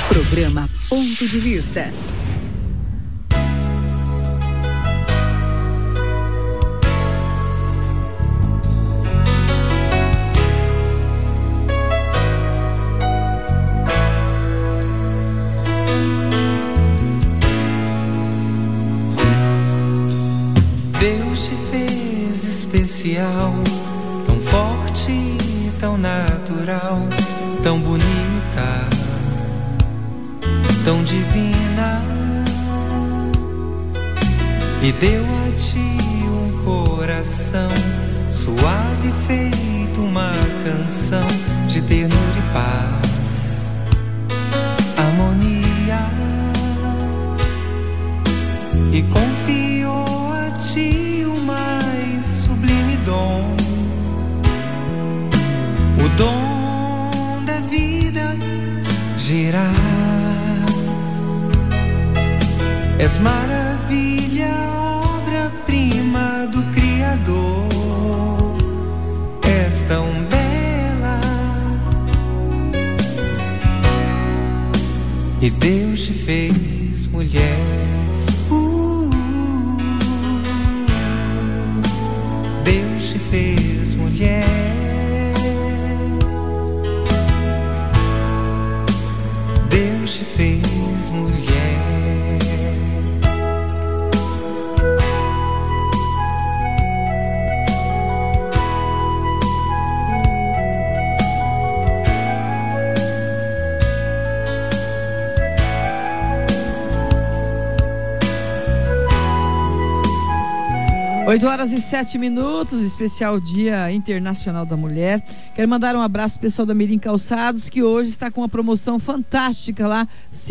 Programa Ponto de Vista. Deus te fez especial, tão forte, tão natural, tão bonita, tão divina, e deu a ti um coração suave, feito uma canção de ternura e paz, harmonia, e confiou a ti o mais sublime dom, o dom da vida gerar. És maravilha, obra-prima do Criador. És tão bela, e Deus te fez mulher. Deus te fez mulher. Deus te fez mulher. Oito horas e 7 minutos, especial Dia Internacional da Mulher. Quero mandar um abraço pessoal da Mirim Calçados, que hoje está com uma promoção fantástica lá,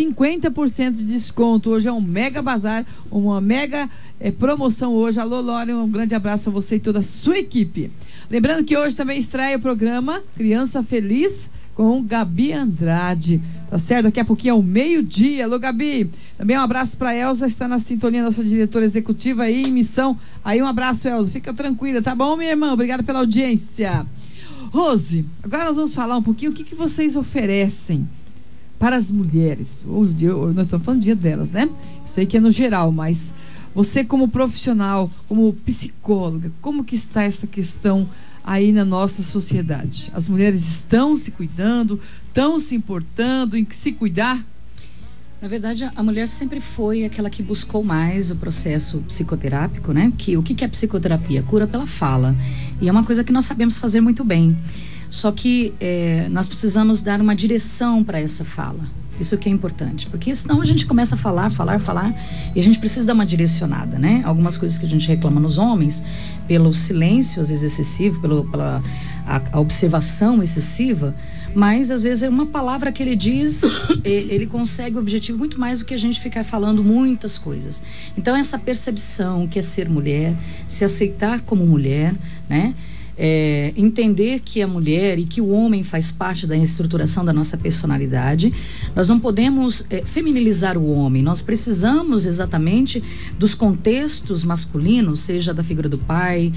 50% de desconto. Hoje é um mega bazar, uma mega promoção hoje. Alô, Lória, um grande abraço a você e toda a sua equipe. Lembrando que hoje também estreia o programa Criança Feliz com Gabi Andrade, tá certo? Daqui a pouquinho é o meio-dia. Alô, Gabi. Também um abraço para Elza, está na sintonia, nossa diretora executiva aí em missão. Aí um abraço, Elza, fica tranquila, tá bom, minha irmã? Obrigada pela audiência. Rose, agora nós vamos falar um pouquinho o que vocês oferecem para as mulheres. Hoje nós estamos falando do dia delas, né? Eu sei que é no geral, mas você como profissional, como psicóloga, como que está essa questão aí na nossa sociedade? As mulheres estão se cuidando, estão se importando em se cuidar? Na verdade, a mulher sempre foi aquela que buscou mais o processo psicoterápico, né? O que é psicoterapia? Cura pela fala. E é uma coisa que nós sabemos fazer muito bem. Só que nós precisamos dar uma direção para essa fala. Isso que é importante, porque senão a gente começa a falar, e a gente precisa dar uma direcionada, né? Algumas coisas que a gente reclama nos homens, pelo silêncio, às vezes excessivo, pela observação excessiva, mas às vezes é uma palavra que ele diz, ele consegue o objetivo muito mais do que a gente ficar falando muitas coisas. Então essa percepção que é ser mulher, se aceitar como mulher, né? Entender que a mulher e que o homem faz parte da estruturação da nossa personalidade. Nós não podemos feminilizar o homem, nós precisamos exatamente dos contextos masculinos, seja da figura do pai,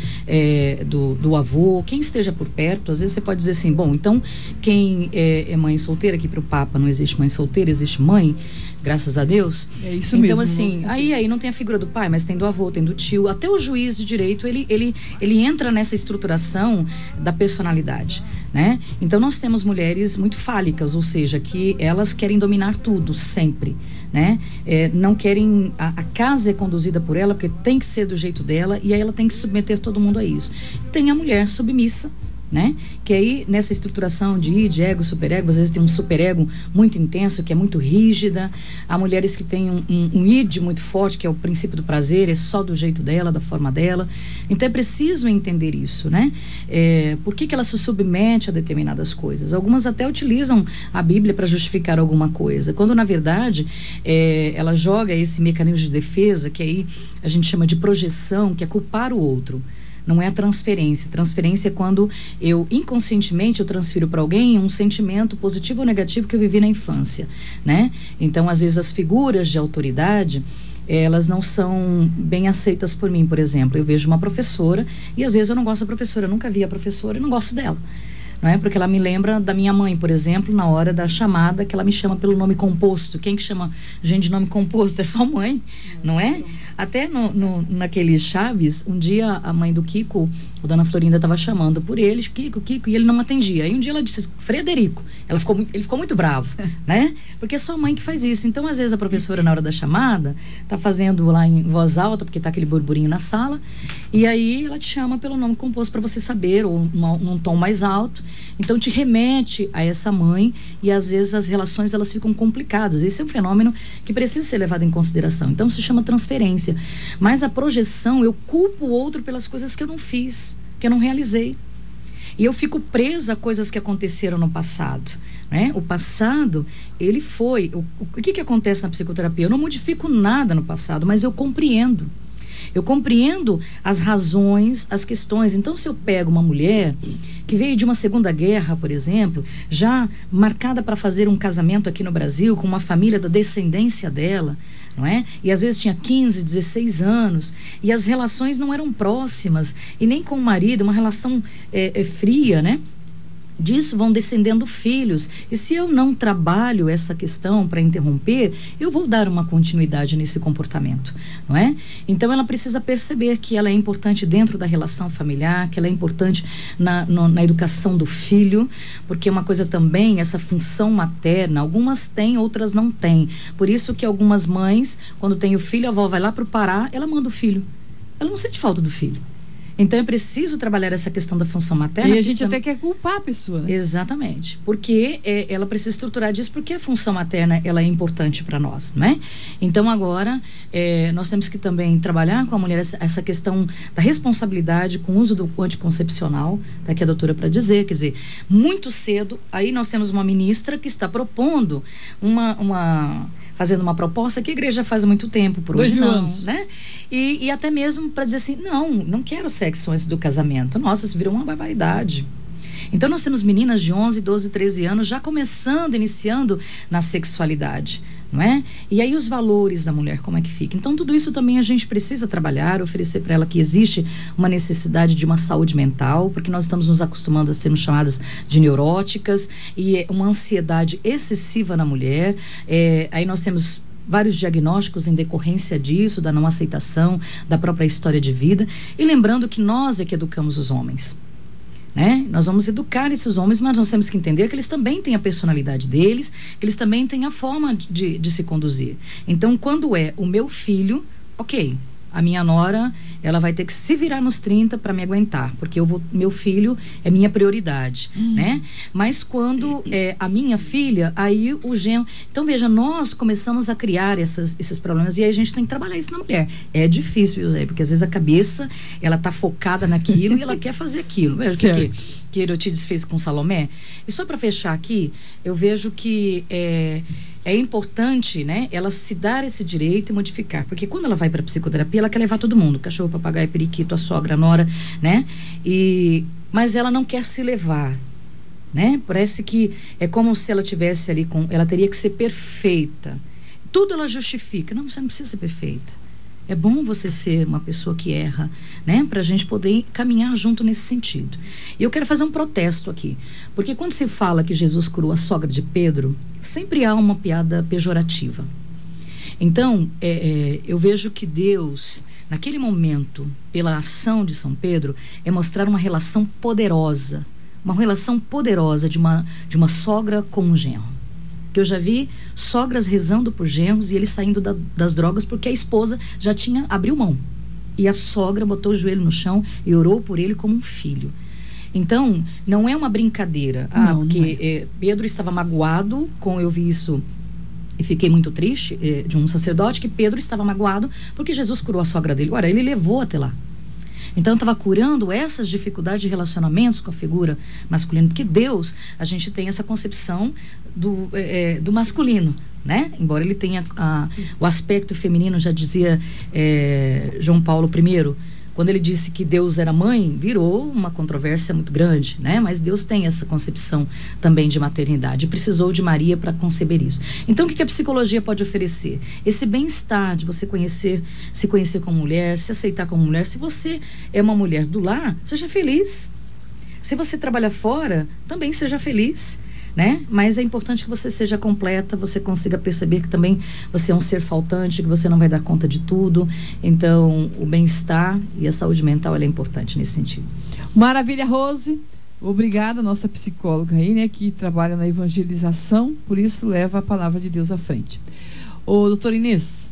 do avô, quem esteja por perto. Às vezes você pode dizer assim, bom, então quem é mãe solteira, aqui para o Papa não existe mãe solteira, existe mãe, graças a Deus. É isso então, mesmo. Assim, aí não tem a figura do pai, mas tem do avô, tem do tio, até o juiz de direito, ele entra nessa estruturação da personalidade, né? Então nós temos mulheres muito fálicas, ou seja, que elas querem dominar tudo, sempre, né? Não querem, a casa é conduzida por ela, porque tem que ser do jeito dela, e aí ela tem que submeter todo mundo a isso. Tem a mulher submissa, né? Que aí nessa estruturação de id, ego, superego, às vezes tem um superego muito intenso, que é muito rígida. Há mulheres que têm um id muito forte, que é o princípio do prazer, é só do jeito dela, da forma dela. Então é preciso entender isso, né? Por que ela se submete a determinadas coisas? Algumas até utilizam a Bíblia para justificar alguma coisa, quando na verdade ela joga esse mecanismo de defesa, que aí a gente chama de projeção, que é culpar o outro. Não é a transferência. Transferência é quando eu, inconscientemente, eu transfiro para alguém um sentimento positivo ou negativo que eu vivi na infância, né? Então, às vezes, as figuras de autoridade, elas não são bem aceitas por mim. Por exemplo, eu vejo uma professora e, às vezes, eu não gosto da professora. Eu nunca vi a professora e não gosto dela. não é? Porque ela me lembra da minha mãe, por exemplo, na hora da chamada, que ela me chama pelo nome composto. Quem que chama gente de nome composto? É só mãe, não é? Até naquele Chaves, um dia a mãe do Kiko, a dona Florinda, estava chamando por ele, Kiko, e ele não atendia. Aí um dia ela disse, Frederico. Ele ficou muito bravo, né? Porque é só a mãe que faz isso. Então, às vezes, a professora, na hora da chamada, tá fazendo lá em voz alta, porque tá aquele burburinho na sala, e aí ela te chama pelo nome composto para você saber, ou num tom mais alto. Então, te remete a essa mãe, e às vezes as relações, elas ficam complicadas. Esse é um fenômeno que precisa ser levado em consideração. Então, se chama transferência. Mas a projeção, eu culpo o outro pelas coisas que eu não fiz, que eu não realizei. E eu fico presa a coisas que aconteceram no passado, né? O passado, ele foi... O que acontece na psicoterapia? Eu não modifico nada no passado, mas eu compreendo. Eu compreendo as razões, as questões. Então, se eu pego uma mulher que veio de uma Segunda Guerra, por exemplo, já marcada para fazer um casamento aqui no Brasil, com uma família da descendência dela, não é? E às vezes tinha 15, 16 anos, e as relações não eram próximas, e nem com o marido, uma relação fria, né? Disso vão descendendo filhos, e se eu não trabalho essa questão para interromper, eu vou dar uma continuidade nesse comportamento, não é? Então ela precisa perceber que ela é importante dentro da relação familiar, que ela é importante na educação do filho, porque uma coisa também, essa função materna, algumas têm, outras não têm. Por isso que algumas mães, quando tem o filho, a avó vai lá para o Pará, ela manda o filho, ela não sente falta do filho. Então é preciso trabalhar essa questão da função materna. E a gente até quer culpar a pessoa, né? Exatamente. Porque ela precisa estruturar disso, porque a função materna, ela é importante para nós, né? Então agora, nós temos que também trabalhar com a mulher essa questão da responsabilidade com o uso do anticoncepcional, tá aqui a doutora para dizer, quer dizer, muito cedo, aí nós temos uma ministra que está propondo fazendo uma proposta que a igreja faz há muito tempo, por hoje não, né? E até mesmo para dizer assim, não quero sexo antes do casamento. Nossa, isso virou uma barbaridade. Então nós temos meninas de 11, 12, 13 anos já iniciando na sexualidade, não é? E aí os valores da mulher, como é que fica? Então tudo isso também a gente precisa trabalhar, oferecer para ela que existe uma necessidade de uma saúde mental, porque nós estamos nos acostumando a sermos chamadas de neuróticas, e uma ansiedade excessiva na mulher. Aí nós temos vários diagnósticos em decorrência disso, da não aceitação, da própria história de vida. E lembrando que nós é que educamos os homens, né? Nós vamos educar esses homens, mas nós temos que entender que eles também têm a personalidade deles, que eles também têm a forma de se conduzir. Então, quando é o meu filho, ok, a minha nora, ela vai ter que se virar nos 30 para me aguentar, porque meu filho é minha prioridade, né? Mas quando é a minha filha, aí o genro... Então, veja, nós começamos a criar esses problemas, e aí a gente tem que trabalhar isso na mulher. É difícil, José, porque às vezes a cabeça, ela tá focada naquilo e ela quer fazer aquilo. Veja o que Herotíades fez com Salomé. E só para fechar aqui, eu vejo que é importante, né, ela se dar esse direito e modificar, porque quando ela vai para psicoterapia, ela quer levar todo mundo, cachorro, papagaio, periquito, a sogra, a nora, né, mas ela não quer se levar, né, parece que é como se ela tivesse ali ela teria que ser perfeita, tudo ela justifica. Não, você não precisa ser perfeita. É bom você ser uma pessoa que erra, né? Pra gente poder caminhar junto nesse sentido. E eu quero fazer um protesto aqui. Porque quando se fala que Jesus curou a sogra de Pedro, sempre há uma piada pejorativa. Então, eu vejo que Deus, naquele momento, pela ação de São Pedro, é mostrar uma relação poderosa. Uma relação poderosa de uma sogra com um genro. Que eu já vi sogras rezando por genros e eles saindo das drogas porque a esposa já abriu mão. E a sogra botou o joelho no chão e orou por ele como um filho. Então, não é uma brincadeira. Porque Pedro estava magoado eu vi isso e fiquei muito triste, de um sacerdote, que Pedro estava magoado porque Jesus curou a sogra dele. Ora, ele levou até lá. Então, estava curando essas dificuldades de relacionamentos com a figura masculina, porque Deus, a gente tem essa concepção do masculino, né? Embora ele tenha o aspecto feminino, já dizia João Paulo I, quando ele disse que Deus era mãe, virou uma controvérsia muito grande, né? Mas Deus tem essa concepção também de maternidade, precisou de Maria para conceber isso. Então, o que a psicologia pode oferecer? Esse bem-estar de você se conhecer como mulher, se aceitar como mulher. Se você é uma mulher do lar, seja feliz. Se você trabalha fora, também seja feliz, né? Mas é importante que você seja completa, você consiga perceber que também você é um ser faltante, que você não vai dar conta de tudo. Então, o bem-estar e a saúde mental, ela é importante nesse sentido. Maravilha, Rose. Obrigada, nossa psicóloga aí, né, que trabalha na evangelização, por isso leva a palavra de Deus à frente. Ô, doutora Inês,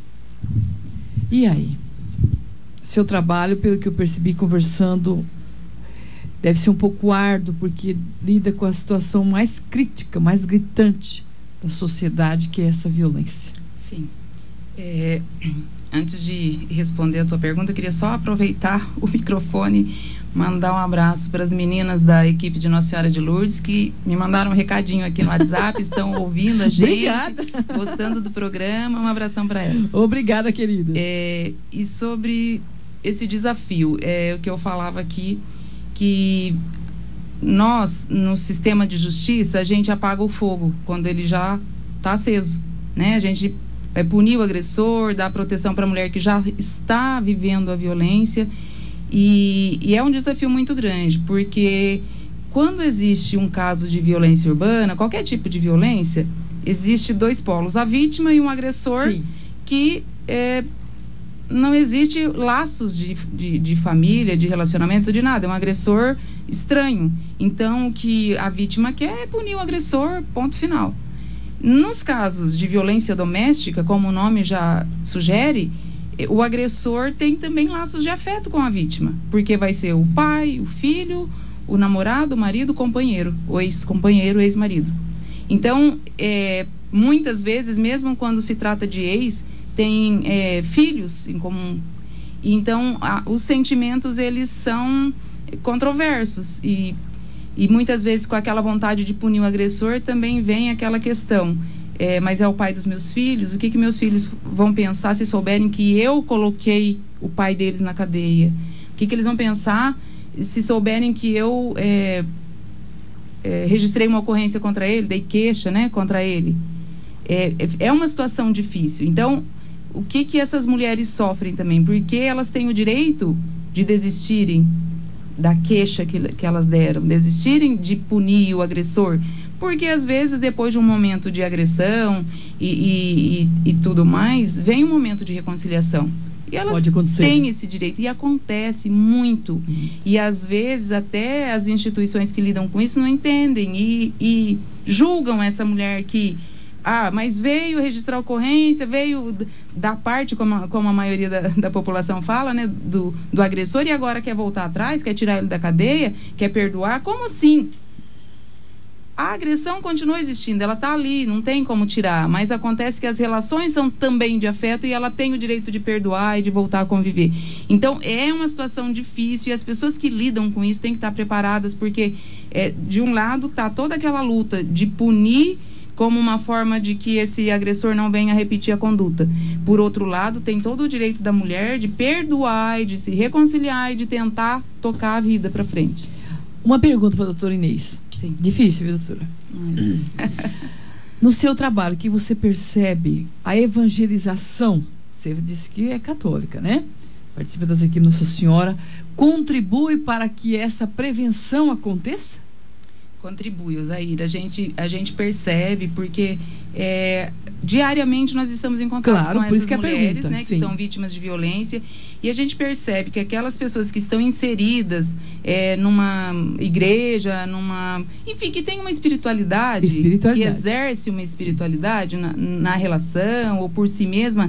e aí? Seu trabalho, pelo que eu percebi conversando, deve ser um pouco árduo, porque lida com a situação mais crítica, mais gritante da sociedade, que é essa violência. Sim. Antes de responder a tua pergunta, eu queria só aproveitar o microfone, mandar um abraço para as meninas da equipe de Nossa Senhora de Lourdes, que me mandaram um recadinho aqui no WhatsApp, estão ouvindo a gente, obrigada, gostando do programa. Um abração para elas. Obrigada, querida. E sobre esse desafio, o que eu falava aqui, que nós, no sistema de justiça, a gente apaga o fogo quando ele já está aceso, né? A gente punir o agressor, dar proteção para a mulher que já está vivendo a violência. E é um desafio muito grande, porque quando existe um caso de violência urbana, qualquer tipo de violência, existe dois polos, a vítima e um agressor. Sim. Que não existe laços de família, de relacionamento, de nada, é um agressor estranho. Então, o que a vítima quer é punir o agressor, ponto final. Nos casos de violência doméstica, como o nome já sugere, o agressor tem também laços de afeto com a vítima, porque vai ser o pai, o filho, o namorado, o marido, o companheiro, o ex-companheiro, o ex-marido. Então, muitas vezes, mesmo quando se trata de ex, tem filhos em comum. Então, os sentimentos, eles são controversos e muitas vezes com aquela vontade de punir o agressor também vem aquela questão: mas é o pai dos meus filhos? O que meus filhos vão pensar se souberem que eu coloquei o pai deles na cadeia? O que eles vão pensar se souberem que eu registrei uma ocorrência contra ele, dei queixa, né, contra ele? É uma situação difícil. Então, o que essas mulheres sofrem também? Porque elas têm o direito de desistirem da queixa que elas deram, desistirem de punir o agressor. Porque, às vezes, depois de um momento de agressão e tudo mais, vem um momento de reconciliação. E elas têm esse direito. E acontece muito. E, às vezes, até as instituições que lidam com isso não entendem e julgam essa mulher que... mas veio registrar ocorrência, veio da parte, como a maioria da população fala, né, do agressor, e agora quer voltar atrás, quer tirar ele da cadeia, quer perdoar. Como assim? A agressão continua existindo, ela está ali, não tem como tirar, mas acontece que as relações são também de afeto e ela tem o direito de perdoar e de voltar a conviver. Então, é uma situação difícil e as pessoas que lidam com isso têm que estar preparadas, porque, de um lado, está toda aquela luta de punir como uma forma de que esse agressor não venha a repetir a conduta. Por outro lado, tem todo o direito da mulher de perdoar e de se reconciliar e de tentar tocar a vida para frente. Uma pergunta para a doutora Inês. Sim. Difícil, viu, doutora? No seu trabalho, que você percebe a evangelização, você disse que é católica, né? Participa das equipes Nossa Senhora, contribui para que essa prevenção aconteça? Contribui, Osaíra. A gente percebe, porque diariamente nós estamos em contato com essas mulheres, né, que são vítimas de violência, e a gente percebe que aquelas pessoas que estão inseridas numa igreja, enfim, que tem uma espiritualidade, que exerce uma espiritualidade na relação ou por si mesma,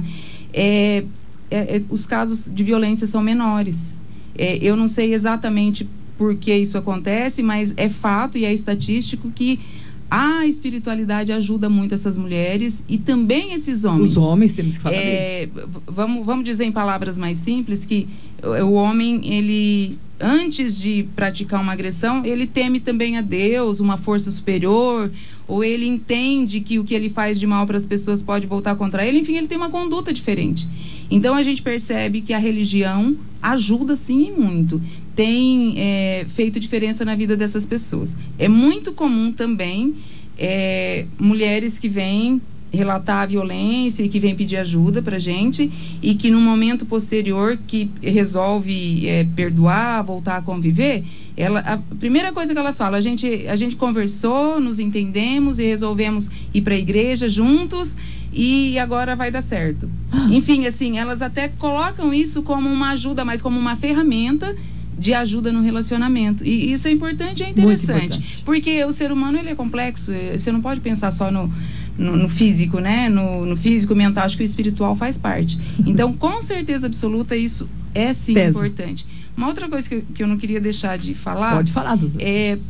os casos de violência são menores. Eu não sei exatamente por que isso acontece, mas é fato e é estatístico que a espiritualidade ajuda muito essas mulheres e também esses homens. Os homens, temos que falar deles. Vamos dizer em palavras mais simples que o homem, ele, antes de praticar uma agressão, ele teme também a Deus, uma força superior, ou ele entende que o que ele faz de mal para as pessoas pode voltar contra ele. Enfim, ele tem uma conduta diferente. Então, a gente percebe que a religião ajuda, sim, e muito. Tem feito diferença na vida dessas pessoas. É muito comum também mulheres que vêm relatar a violência e que vem pedir ajuda pra gente, e que no momento posterior que resolve perdoar, voltar a conviver, a primeira coisa que elas falam, a gente conversou, nos entendemos e resolvemos ir para a igreja juntos e agora vai dar certo. Enfim, assim, elas até colocam isso como uma ajuda, mas como uma ferramenta de ajuda no relacionamento. E isso é importante e é interessante. Porque o ser humano, ele é complexo. Você não pode pensar só no físico, né? No físico, mental. Acho que o espiritual faz parte. Então, com certeza absoluta, isso é sim importante. Uma outra coisa que eu não queria deixar de falar... Pode falar, Duda.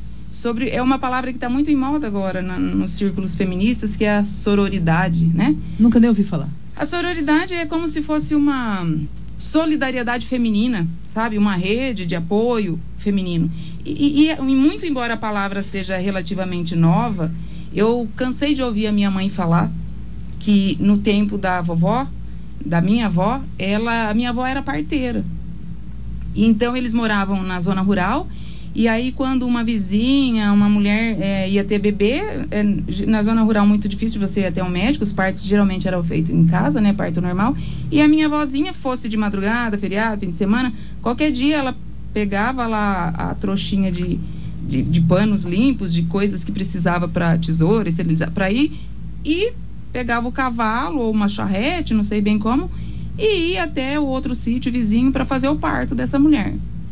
É uma palavra que está muito em moda agora nos círculos feministas, que é a sororidade, né? Nunca nem ouvi falar. A sororidade é como se fosse uma solidariedade feminina, sabe? Uma rede de apoio feminino. E muito embora a palavra seja relativamente nova, eu cansei de ouvir a minha mãe falar que no tempo da minha avó, a minha avó era parteira. E então eles moravam na zona rural, e aí quando uma vizinha, uma mulher ia ter bebê, na zona rural muito difícil você ir até um médico, os partos geralmente eram feitos em casa, né, parto normal, e a minha avózinha, fosse de madrugada, feriado, fim de semana, qualquer dia ela pegava lá a trouxinha de panos limpos, de coisas que precisava para tesoura, esterilizar, para ir, e pegava o cavalo ou uma charrete, não sei bem como, e ia até o outro sítio vizinho para fazer o parto dessa mulher.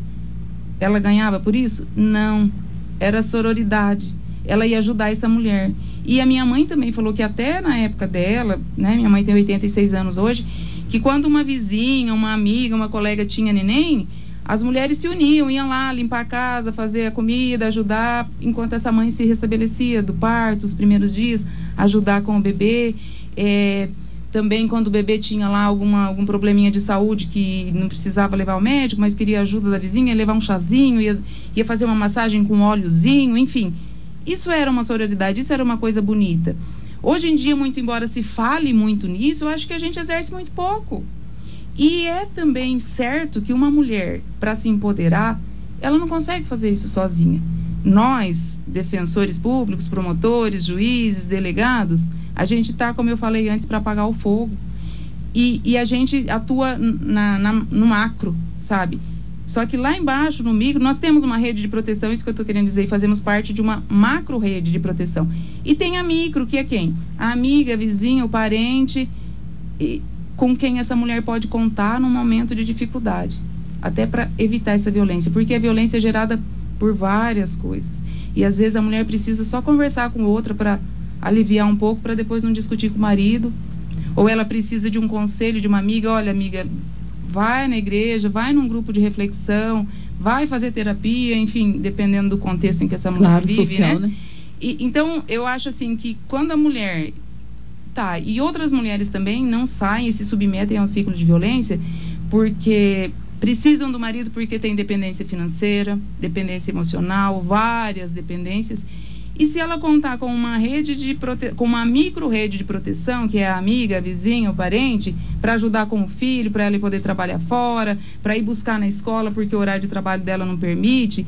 Ela ganhava por isso? Não. Era sororidade. Ela ia ajudar essa mulher. E a minha mãe também falou que até na época dela, né, minha mãe tem 86 anos hoje, que quando uma vizinha, uma amiga, uma colega tinha neném, as mulheres se uniam, iam lá limpar a casa, fazer a comida, ajudar, enquanto essa mãe se restabelecia do parto, os primeiros dias, ajudar com o bebê. Também quando o bebê tinha lá algum probleminha de saúde que não precisava levar ao médico, mas queria ajuda da vizinha, ia levar um chazinho, ia fazer uma massagem com óleozinho, enfim. Isso era uma sororidade, isso era uma coisa bonita. Hoje em dia, muito embora se fale muito nisso, eu acho que a gente exerce muito pouco. E é também certo que uma mulher, para se empoderar, ela não consegue fazer isso sozinha. Nós, defensores públicos, promotores, juízes, delegados, a gente está, como eu falei antes, para apagar o fogo. E a gente atua no macro, sabe? Só que lá embaixo, no micro, nós temos uma rede de proteção, isso que eu estou querendo dizer, e fazemos parte de uma macro rede de proteção. E tem a micro, que é quem? A amiga, a vizinha, o parente, com quem essa mulher pode contar num momento de dificuldade. Até para evitar essa violência. Porque a violência é gerada por várias coisas. E às vezes a mulher precisa só conversar com outra para aliviar um pouco, para depois não discutir com o marido. Ou ela precisa de um conselho de uma amiga. Olha, amiga, vai na igreja, vai num grupo de reflexão, vai fazer terapia, enfim, dependendo do contexto em que essa mulher vive, social, né? Então, eu acho assim que quando a mulher... e outras mulheres também não saem e se submetem ao ciclo de violência porque precisam do marido, porque tem dependência financeira, dependência emocional, várias dependências. E se ela contar com uma com uma micro rede de proteção, que é a amiga, a vizinha, o parente, para ajudar com o filho, para ela poder trabalhar fora, para ir buscar na escola porque o horário de trabalho dela não permite,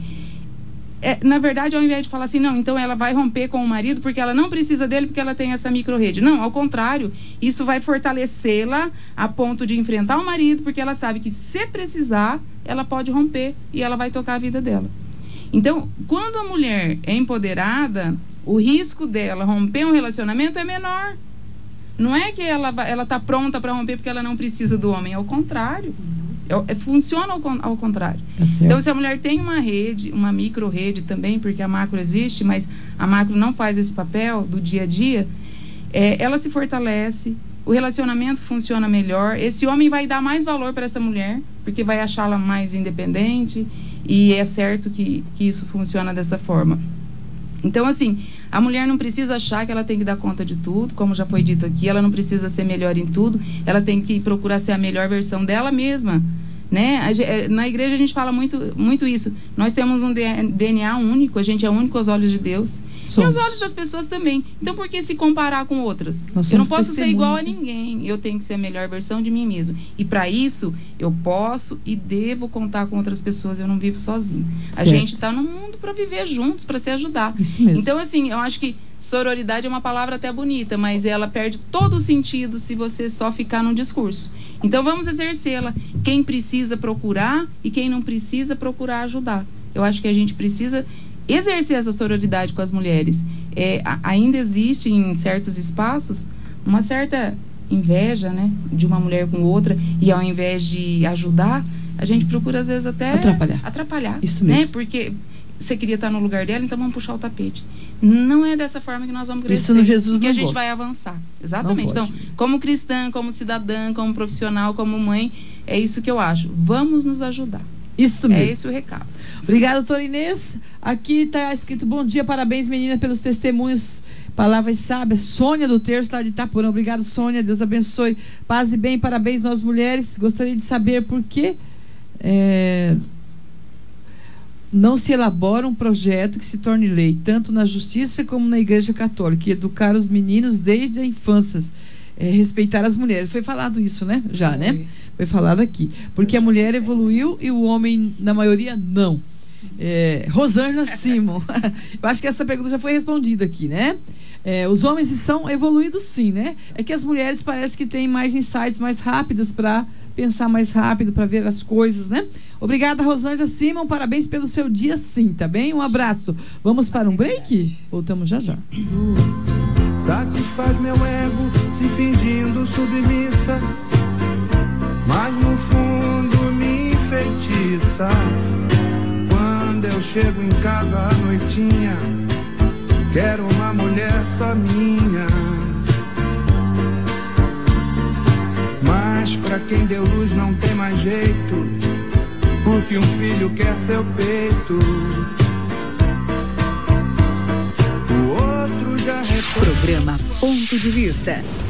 na verdade, ao invés de falar assim, não, então ela vai romper com o marido porque ela não precisa dele porque ela tem essa micro-rede. Não, ao contrário, isso vai fortalecê-la a ponto de enfrentar o marido, porque ela sabe que se precisar, ela pode romper e ela vai tocar a vida dela. Então, quando a mulher é empoderada, o risco dela romper um relacionamento é menor. Não é que ela está pronta para romper porque ela não precisa do homem, ao contrário. Funciona ao contrário. Tá certo. Então, se a mulher tem uma rede, uma micro-rede também, porque a macro existe, mas a macro não faz esse papel do dia a dia, ela se fortalece, o relacionamento funciona melhor, esse homem vai dar mais valor para essa mulher, porque vai achá-la mais independente, e é certo que isso funciona dessa forma. Então, assim, a mulher não precisa achar que ela tem que dar conta de tudo, como já foi dito aqui, ela não precisa ser melhor em tudo, ela tem que procurar ser a melhor versão dela mesma, né? Na igreja a gente fala muito isso. Nós temos um DNA único, a gente é único aos olhos de Deus, E aos olhos das pessoas também. Então, por que se comparar com outras? Eu não posso ser igual a ninguém. Eu tenho que ser a melhor versão de mim mesma. E para isso, eu posso e devo contar com outras pessoas. Eu não vivo sozinho. Certo. A gente está no mundo para viver juntos, para se ajudar. Isso mesmo. Então, assim, eu acho que sororidade é uma palavra até bonita, mas ela perde todo o sentido se você só ficar num discurso. Então, vamos exercê-la. Quem precisa procurar e quem não precisa procurar ajudar. Eu acho que a gente precisa exercer essa sororidade com as mulheres. Ainda existe em certos espaços uma certa inveja, né, de uma mulher com outra, e ao invés de ajudar, a gente procura às vezes até atrapalhar. Isso mesmo. Né? Porque você queria estar no lugar dela, então vamos puxar o tapete. Não é dessa forma que nós vamos crescer. Isso no Jesus que não a gente gosta. vai avançar. Exatamente. Então, como cristã, como cidadã, como profissional, como mãe, é isso que eu acho. Vamos nos ajudar. Isso mesmo. É esse o recado. Obrigada, doutora Inês. Aqui está escrito: bom dia, parabéns, menina, pelos testemunhos, palavras sábias. Sônia do Terço, está de Itaporã. Obrigada, Sônia. Deus abençoe. Paz e bem, parabéns, nós mulheres. Gostaria de saber por que não se elabora um projeto que se torne lei, tanto na justiça como na Igreja Católica, e educar os meninos desde a infância, respeitar as mulheres. Foi falado isso, né? Já, né? Foi falado aqui. Porque a mulher evoluiu e o homem, na maioria, não. Rosângela Simon. Eu acho que essa pergunta já foi respondida aqui, né? Os homens são evoluídos, sim, né? É que as mulheres parece que têm mais insights mais rápidas para pensar mais rápido, para ver as coisas, né? Obrigada, Rosângela Simon. Parabéns pelo seu dia, sim, tá bem? Um abraço. Vamos para um break? Voltamos já já. Satisfaz meu ego se fingindo submissa, mas no fundo me enfeitiça. Quando eu chego em casa à noitinha, quero uma mulher só minha. Mas pra quem deu luz não tem mais jeito, porque um filho quer seu peito. O outro já Programa Ponto de Vista.